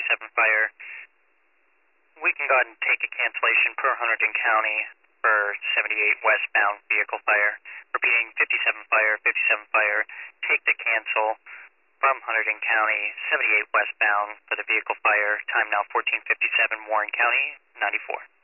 fire. We can go ahead and take a cancellation per Hunterdon County for 78 westbound vehicle fire. Repeating, 57 fire, take the cancel from Hunterdon County, 78 westbound for the vehicle fire. Time now 14:57, Warren County, 94.